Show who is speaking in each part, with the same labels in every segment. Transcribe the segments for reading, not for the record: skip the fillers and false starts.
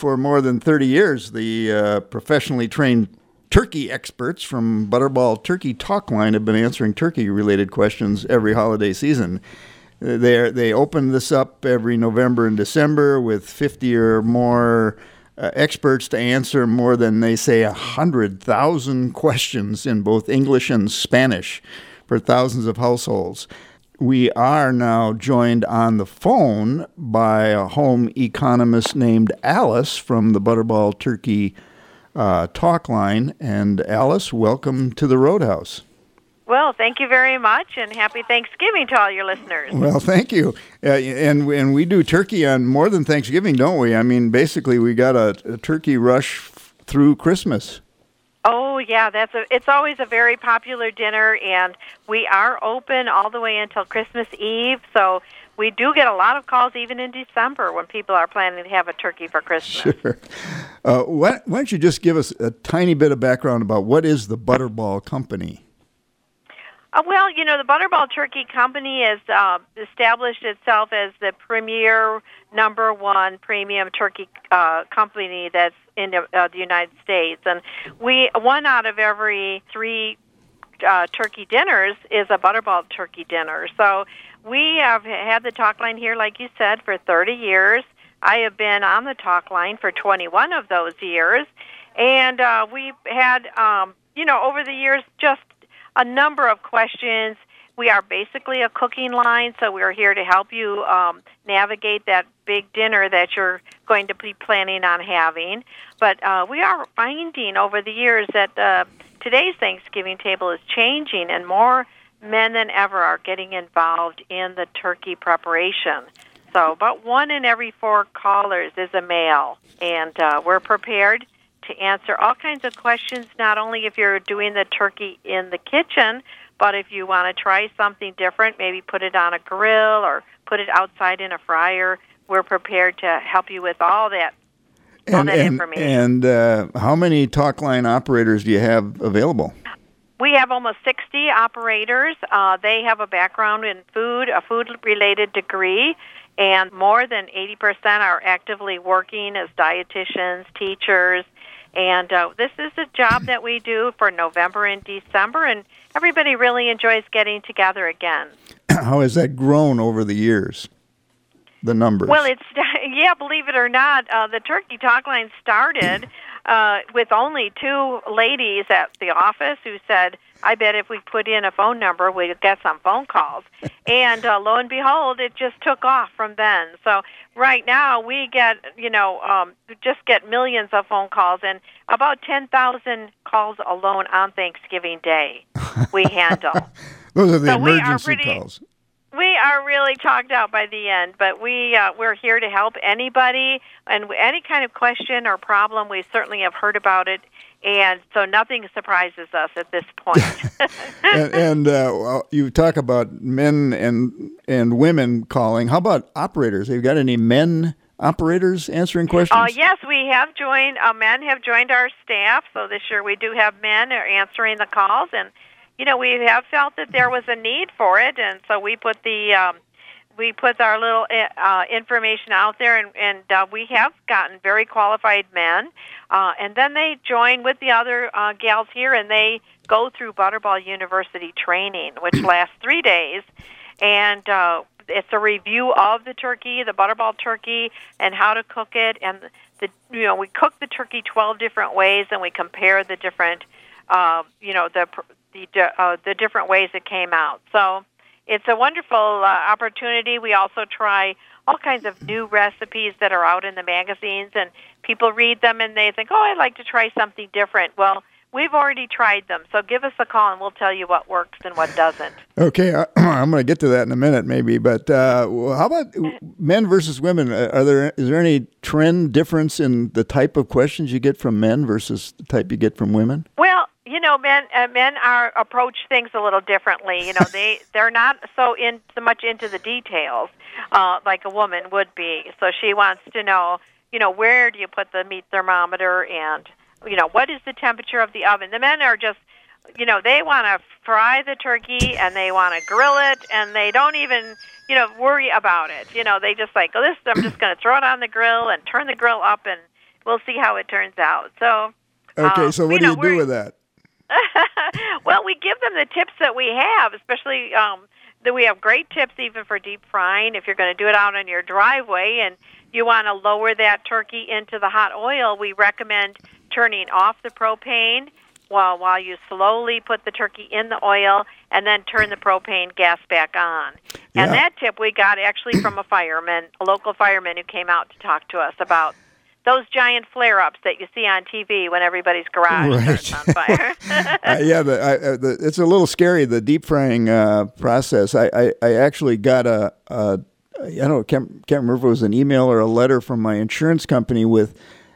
Speaker 1: for more than 30 years. The professionally trained turkey experts from Butterball Turkey Talk Line have been answering turkey-related questions every holiday season. They open this up every November and December with 50 or more experts to answer more than, they say, 100,000 questions in both English and Spanish for thousands of households. We are now joined on the phone by a home economist named Alice from the Butterball Turkey Talk Line. And Alice, welcome to the Roadhouse.
Speaker 2: Well, thank you very much, and happy Thanksgiving to all your listeners.
Speaker 1: Well, thank you. And we do turkey on more than Thanksgiving, don't we? I mean, basically, we got a turkey rush through Christmas.
Speaker 2: Oh, yeah, it's always a very popular dinner, and we are open all the way until Christmas Eve, so we do get a lot of calls even in December when people are planning to have a turkey for Christmas.
Speaker 1: Sure. Why don't you just give us a tiny bit of background about what is the Butterball Company?
Speaker 2: Well, the Butterball Turkey Company has established itself as the premier number one premium turkey company that's in the United States. And one out of every three turkey dinners is a Butterball turkey dinner. So we have had the talk line here, like you said, for 30 years. I have been on the talk line for 21 of those years. And we've had, over the years, just a number of questions. We are basically a cooking line, so we're here to help you navigate that big dinner that you're going to be planning on having. But we are finding over the years that today's Thanksgiving table is changing, and more men than ever are getting involved in the turkey preparation. So about 1 in every 4 callers is a male, and we're prepared to answer all kinds of questions, not only if you're doing the turkey in the kitchen, but if you want to try something different, maybe put it on a grill or put it outside in a fryer, we're prepared to help you with all that information.
Speaker 1: And how many talk line operators do you have available?
Speaker 2: We have almost 60 operators. They have a background in food, a food-related degree, and more than 80% are actively working as dietitians, teachers. And this is a job that we do for November and December, and everybody really enjoys getting together again.
Speaker 1: How has that grown over the years, the numbers?
Speaker 2: Well, believe it or not, the Turkey Talk Line started with only 2 ladies at the office who said, I bet if we put in a phone number, we'd get some phone calls. And lo and behold, it just took off from then. So right now we get, just get millions of phone calls, and about 10,000 calls alone on Thanksgiving Day we handle.
Speaker 1: Those are the emergency calls.
Speaker 2: We are really talked out by the end, but we're here to help anybody, and any kind of question or problem, we certainly have heard about it, and so nothing surprises us at this point.
Speaker 1: and you talk about men and women calling. How about operators? Have you got any men operators answering questions?
Speaker 2: Yes, we have joined. Men have joined our staff, so this year we do have men answering the calls, and we have felt that there was a need for it, and so we put our little information out there, and we have gotten very qualified men, and then they join with the other gals here, and they go through Butterball University training, which lasts 3 days, and it's a review of the turkey, the Butterball turkey, and how to cook it, and we cook the turkey 12 different ways, and we compare the different the different ways it came out. So it's a wonderful opportunity. We also try all kinds of new recipes that are out in the magazines, and people read them and they think, I'd like to try something different. Well, we've already tried them, so give us a call and we'll tell you what works and what doesn't.
Speaker 1: Okay, I'm going to get to that in a minute maybe, but how about men versus women? Is there any trend difference in the type of questions you get from men versus the type you get from women?
Speaker 2: Well, men approach things a little differently. They're not so much into the details like a woman would be. So she wants to know, where do you put the meat thermometer, and what is the temperature of the oven. The men are just, they want to fry the turkey and they want to grill it, and they don't even worry about it. They just like, I'm just going to throw it on the grill and turn the grill up and we'll see how it turns out. So,
Speaker 1: okay. So what do you do with that?
Speaker 2: Well, we give them the tips that we have, especially that we have great tips even for deep frying. If you're going to do it out on your driveway and you want to lower that turkey into the hot oil, we recommend turning off the propane while you slowly put the turkey in the oil and then turn the propane gas back on.
Speaker 1: Yeah.
Speaker 2: And that tip we got actually from a local fireman who came out to talk to us about those giant flare-ups that you see on TV when everybone's garage starts on fire.
Speaker 1: It's a little scary, the deep frying process. I actually got can't remember if it was an email or a letter from my insurance company with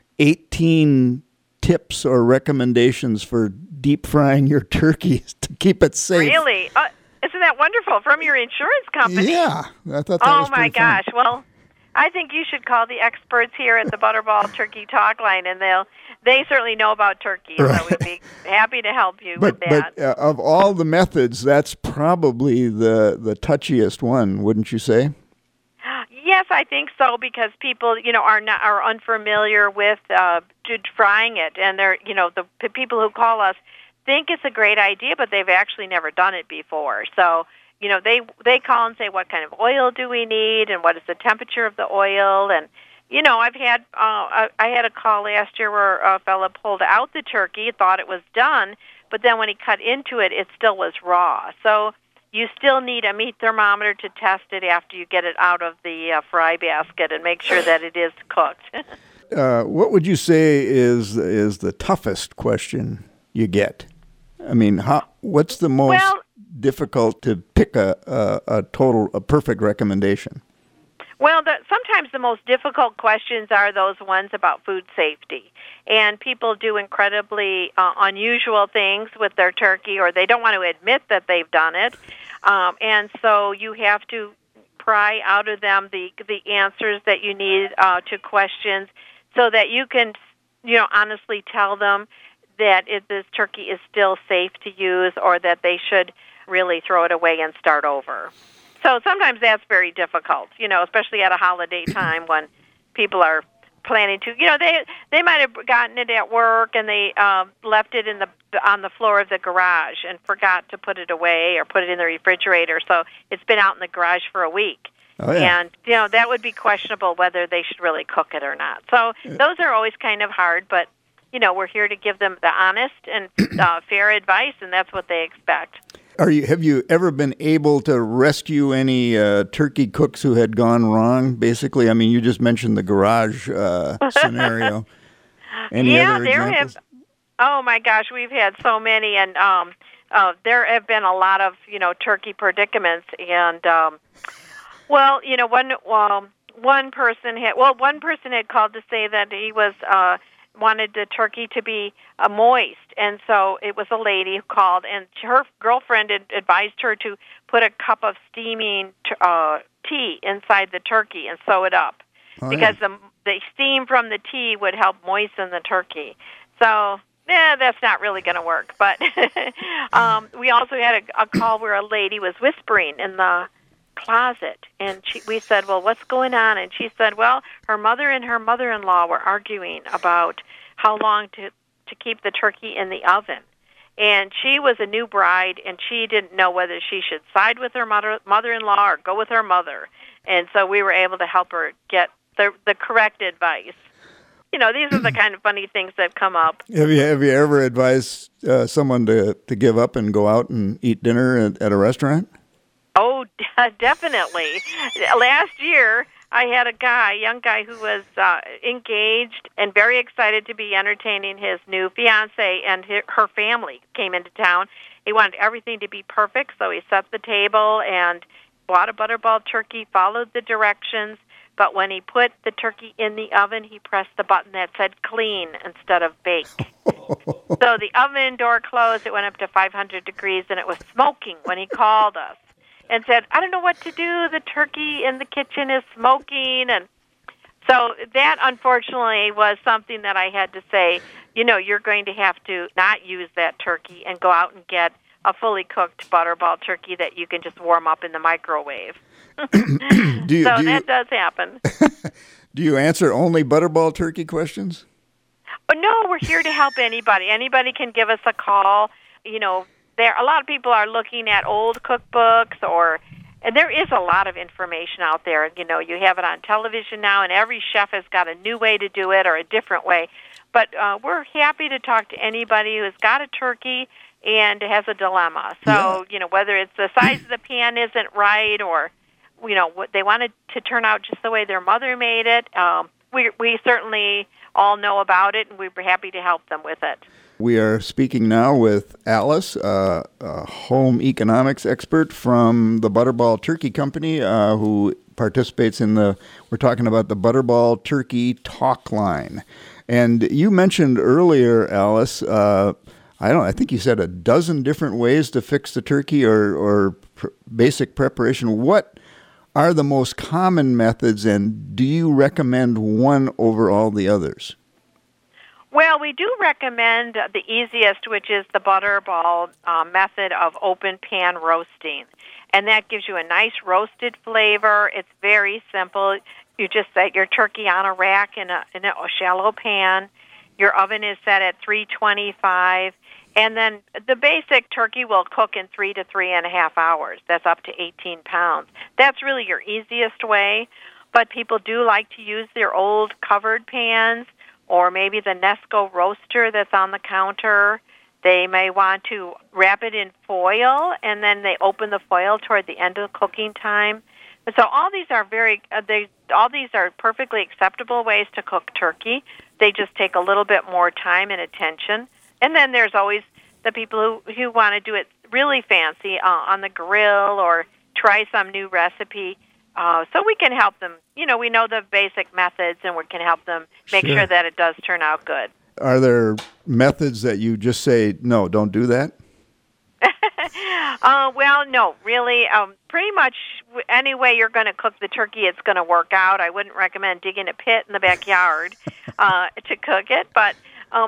Speaker 1: 18 tips or recommendations for deep frying your turkeys to keep it safe.
Speaker 2: Really? Isn't that wonderful? From your insurance company?
Speaker 1: Yeah. I thought that was
Speaker 2: Oh, my gosh. Well, I think you should call the experts here at the Butterball Turkey Talk Line, and they certainly know about turkey, so we'd be happy to help you with that.
Speaker 1: But of all the methods, that's probably the touchiest one, wouldn't you say?
Speaker 2: Yes, I think so, because people, are unfamiliar with frying it, and they're, the people who call us think it's a great idea, but they've actually never done it before. So, they call and say, what kind of oil do we need, and what is the temperature of the oil? And, I had a call last year where a fella pulled out the turkey, thought it was done, but then when he cut into it, it still was raw. So you still need a meat thermometer to test it after you get it out of the fry basket and make sure that it is cooked.
Speaker 1: What would you say is the toughest question you get? I mean, what's the most difficult to pick a perfect recommendation?
Speaker 2: Well, sometimes the most difficult questions are those ones about food safety. And people do incredibly unusual things with their turkey, or they don't want to admit that they've done it. And so you have to pry out of them the answers that you need to questions so that you can, honestly tell them that this turkey is still safe to use, or that they should really throw it away and start over. So sometimes that's very difficult, especially at a holiday time when people are planning to, they might have gotten it at work and they left it on the floor of the garage and forgot to put it away or put it in the refrigerator. So it's been out in the garage for a week.
Speaker 1: Oh, yeah.
Speaker 2: And, that would be questionable whether they should really cook it or not. So those are always kind of hard, but, we're here to give them the honest and fair advice, and that's what they expect.
Speaker 1: Have you ever been able to rescue any turkey cooks who had gone wrong? Basically, I mean, you just mentioned the garage scenario. Any other examples?
Speaker 2: Oh my gosh, we've had so many, and there have been a lot of turkey predicaments. And one person had called to say that he was wanted the turkey to be moist, and so it was a lady who called, and her girlfriend advised her to put a cup of steaming tea inside the turkey and sew it up, because the steam from the tea would help moisten the turkey. So that's not really going to work. But we also had a call where a lady was whispering in the closet, and we said, well, what's going on? And she said, well, her mother and her mother-in-law were arguing about how long to keep the turkey in the oven. And she was a new bride, and she didn't know whether she should side with her mother-in-law or go with her mother. And so we were able to help her get the correct advice. These are the kind of funny things that come up.
Speaker 1: Have you ever advised someone to give up and go out and eat dinner at a restaurant?
Speaker 2: Oh, definitely. Last year, I had a young guy who was engaged and very excited to be entertaining his new fiancée, and her family came into town. He wanted everything to be perfect, so he set the table and bought a butterball turkey, followed the directions, but when he put the turkey in the oven, he pressed the button that said clean instead of bake. So the oven door closed, it went up to 500 degrees, and it was smoking when he called us and said, I don't know what to do. The turkey in the kitchen is smoking. And so that, unfortunately, was something that I had to say, you're going to have to not use that turkey and go out and get a fully cooked butterball turkey that you can just warm up in the microwave. That does happen.
Speaker 1: Do you answer only butterball turkey questions?
Speaker 2: But no, we're here to help anybody. Anybody can give us a call. There a lot of people are looking at old cookbooks, and there is a lot of information out there. You have it on television now, and every chef has got a new way to do it or a different way. But we're happy to talk to anybody who's got a turkey and has a dilemma. So, whether it's the size of the pan isn't right, or they want it to turn out just the way their mother made it, we certainly all know about it, and we'd be happy to help them with it.
Speaker 1: We are speaking now with Alice, a home economics expert from the Butterball Turkey Company, who participates we're talking about the Butterball Turkey Talk Line. And you mentioned earlier, Alice, I think you said a dozen different ways to fix the turkey or basic preparation. What are the most common methods, and do you recommend one over all the others?
Speaker 2: Well, we do recommend the easiest, which is the Butterball method of open pan roasting. And that gives you a nice roasted flavor. It's very simple. You just set your turkey on a rack in a shallow pan. Your oven is set at 325. And then the basic turkey will cook in 3 to 3.5 hours. That's up to 18 pounds. That's really your easiest way. But people do like to use their old covered pans, or maybe the Nesco roaster that's on the counter. They may want to wrap it in foil, and then they open the foil toward the end of the cooking time. So all these are perfectly acceptable ways to cook turkey. They just take a little bit more time and attention. And then there's always the people who want to do it really fancy on the grill or try some new recipe. So we can help them. We know the basic methods, and we can help them make sure that it does turn out good.
Speaker 1: Are there methods that you just say, no, don't do that?
Speaker 2: Well, no, really. Pretty much any way you're going to cook the turkey, it's going to work out. I wouldn't recommend digging a pit in the backyard to cook it, but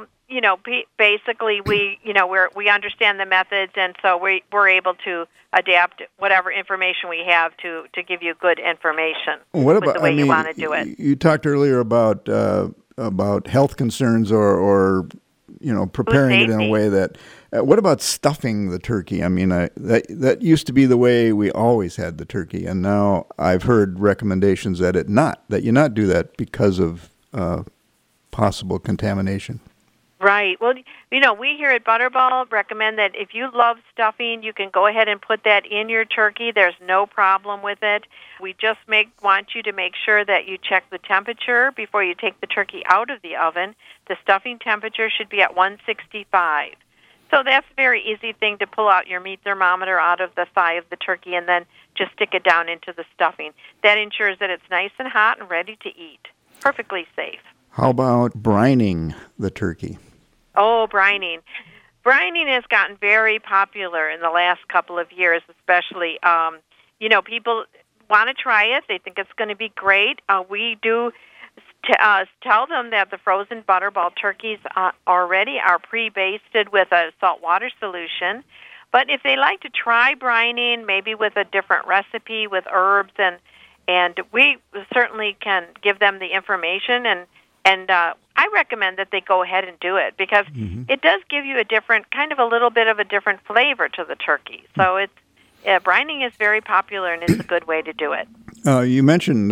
Speaker 2: basically we understand the methods, and so we're able to adapt whatever information we have to give you good information.
Speaker 1: What about
Speaker 2: the way you want to do it?
Speaker 1: You talked earlier about health concerns or preparing it in a way that. What about stuffing the turkey? I mean, that used to be the way we always had the turkey, and now I've heard recommendations that you not do that because of possible contamination.
Speaker 2: Right. Well, we here at Butterball recommend that if you love stuffing, you can go ahead and put that in your turkey. There's no problem with it. We just want you to make sure that you check the temperature before you take the turkey out of the oven. The stuffing temperature should be at 165. So that's a very easy thing to pull out your meat thermometer out of the thigh of the turkey and then just stick it down into the stuffing. That ensures that it's nice and hot and ready to eat. Perfectly safe.
Speaker 1: How about brining the turkey?
Speaker 2: Oh, brining. Brining has gotten very popular in the last couple of years, especially. People want to try it. They think it's going to be great. We do tell them that the frozen Butterball turkeys already are pre-basted with a saltwater solution. But if they like to try brining, maybe with a different recipe with herbs, and we certainly can give them the information, and I recommend that they go ahead and do it because it does give you a little bit of a different flavor to the turkey. So brining is very popular, and it's a good way to do it.
Speaker 1: You mentioned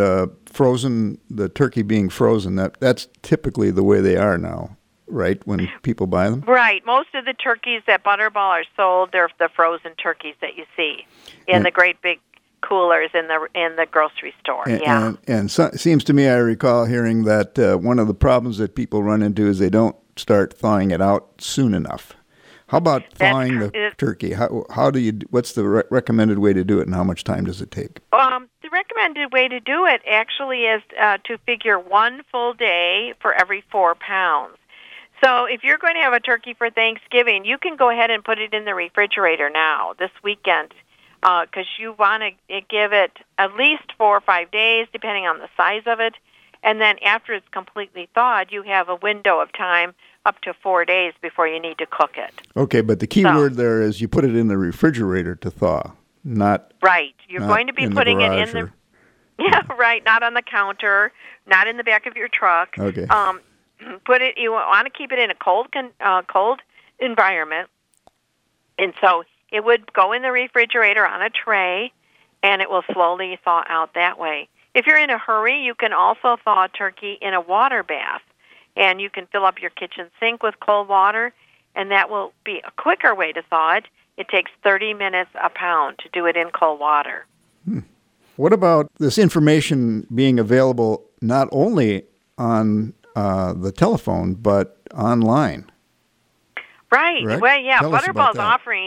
Speaker 1: the turkey being frozen. That's typically the way they are now, right, when people buy them?
Speaker 2: Right. Most of the turkeys at Butterball are sold. They're the frozen turkeys that you see in the great big coolers in the grocery store.
Speaker 1: And so, it seems to me, I recall hearing that one of the problems that people run into is they don't start thawing it out soon enough. How about thawing the turkey? What's the recommended way to do it, and how much time does it take?
Speaker 2: The recommended way to do it actually is to figure 1 full day for every 4 pounds. So if you're going to have a turkey for Thanksgiving, you can go ahead and put it in the refrigerator now, this weekend, because you want to give it at least 4 or 5 days, depending on the size of it. And then after it's completely thawed, you have a window of time up to 4 days before you need to cook it.
Speaker 1: Okay, but the key word there is you put it in the refrigerator to thaw, not
Speaker 2: right. You're going to be putting it in
Speaker 1: not
Speaker 2: on the counter, not in the back of your truck.
Speaker 1: Okay.
Speaker 2: You want to keep it in a cold environment, and so it would go in the refrigerator on a tray, and it will slowly thaw out that way. If you're in a hurry, you can also thaw turkey in a water bath, and you can fill up your kitchen sink with cold water, and that will be a quicker way to thaw it. It takes 30 minutes a pound to do it in cold water.
Speaker 1: What about this information being available not only on the telephone, but online?
Speaker 2: Right. Well, yeah, Butterball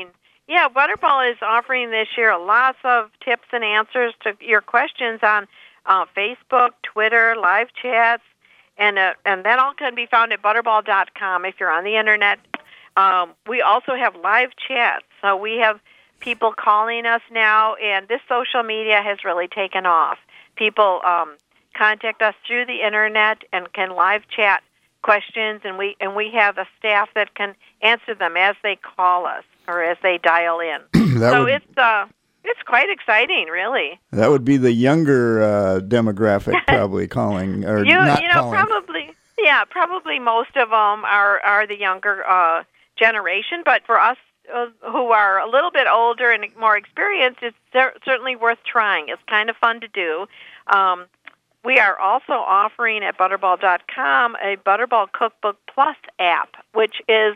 Speaker 2: is offering this year lots of tips and answers to your questions on Facebook, Twitter, live chats, and that all can be found at butterball.com if you're on the internet. We also have live chats, so we have people calling us now, and this social media has really taken off. People contact us through the internet and can live chat questions, and we have a staff that can answer them as they call us or as they dial in. It's quite exciting, really.
Speaker 1: That would be the younger demographic probably calling or not calling.
Speaker 2: Probably most of them are the younger generation, but for us who are a little bit older and more experienced, it's certainly worth trying. It's kind of fun to do. We are also offering at Butterball.com a Butterball Cookbook Plus app, which is,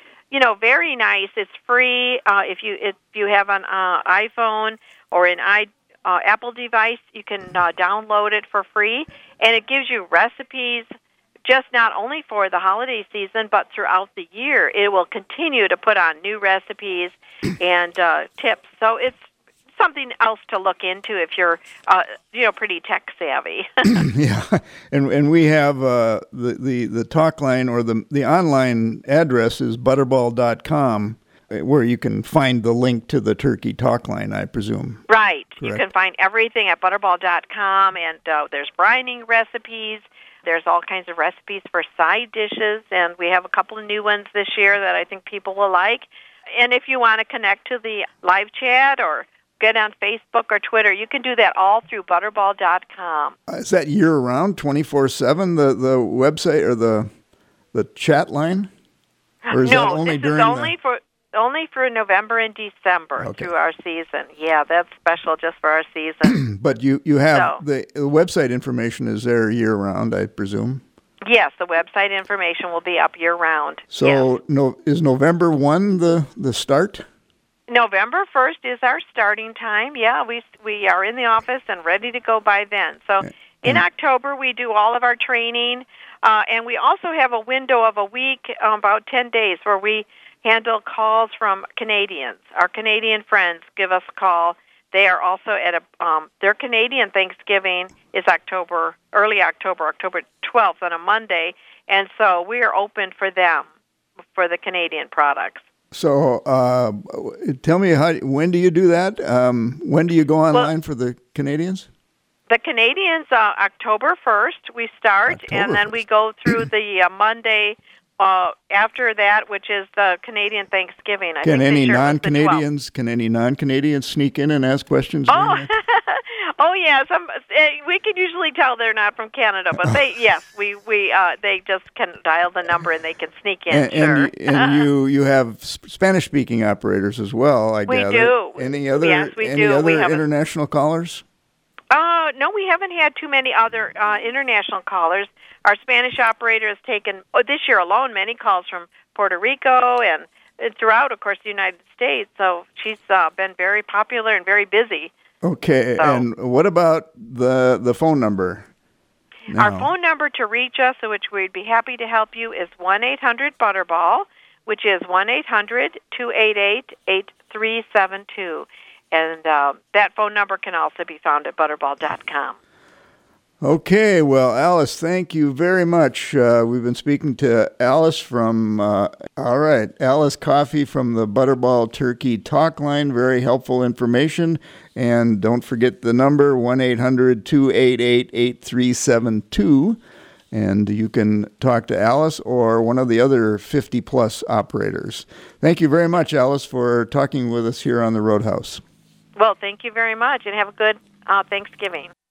Speaker 2: very nice. It's free. If you have an iPhone or an Apple device, you can download it for free, and it gives you recipes just not only for the holiday season, but throughout the year. It will continue to put on new recipes and tips. So it's something else to look into if you're, pretty tech savvy.
Speaker 1: Yeah, and we have the talk line or the online address is butterball.com, where you can find the link to the turkey talk line, I presume.
Speaker 2: Right.
Speaker 1: Correct.
Speaker 2: You can find everything at butterball.com, and there's brining recipes. There's all kinds of recipes for side dishes, and we have a couple of new ones this year that I think people will like. And if you want to connect to the live chat or get on Facebook or Twitter, you can do that all through butterball.com.
Speaker 1: Is that year-round, 24/7, the website or the chat line? Or is that only during
Speaker 2: only for November and December through our season. Yeah, that's special just for our season.
Speaker 1: But you have the website information is there year-round, I presume?
Speaker 2: Yes, the website information will be up year-round.
Speaker 1: So
Speaker 2: yes.
Speaker 1: Is November 1 the start?
Speaker 2: November 1st is our starting time. Yeah, we are in the office and ready to go by then. So in October, we do all of our training, and we also have a window of a week, about 10 days, where we handle calls from Canadians. Our Canadian friends give us a call. They are also at their Canadian Thanksgiving is early October 12th on a Monday, and so we are open for them, for the Canadian products.
Speaker 1: So tell me, when do you do that? When do you go online for the Canadians?
Speaker 2: The Canadians, October 1st, we start, and then we go through the Monday after that, which is the Canadian Thanksgiving.
Speaker 1: Can any non-Canadians sneak in and ask questions?
Speaker 2: Oh yeah, we can usually tell they're not from Canada, but they just can dial the number and they can sneak in.
Speaker 1: And you have Spanish-speaking operators as well, I gather.
Speaker 2: We do.
Speaker 1: Any other international callers?
Speaker 2: No, we haven't had too many other international callers. Our Spanish operator has taken, this year alone, many calls from Puerto Rico and throughout, of course, the United States. So she's been very popular and very busy.
Speaker 1: Okay, and what about the phone number?
Speaker 2: Our phone number to reach us, which we'd be happy to help you, is 1-800-BUTTERBALL, which is 1-800-288-8372. And that phone number can also be found at butterball.com.
Speaker 1: Okay, well, Alice, thank you very much. We've been speaking to Alice from, Alice Coffey from the Butterball Turkey Talk Line. Very helpful information. And don't forget the number, 1-800-288-8372. And you can talk to Alice or one of the other 50-plus operators. Thank you very much, Alice, for talking with us here on the Roadhouse.
Speaker 2: Well, thank you very much, and have a good Thanksgiving.